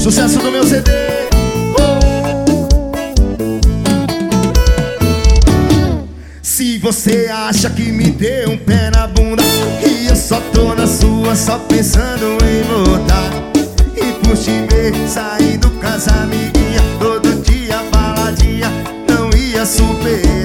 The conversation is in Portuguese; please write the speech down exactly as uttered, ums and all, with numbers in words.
Sucesso do meu C D. Se você acha que me deu um pé na bunda e eu só tô na sua, só pensando em voltar, e por te ver sair do casa, amiguinha, todo dia baladinha, não ia superar.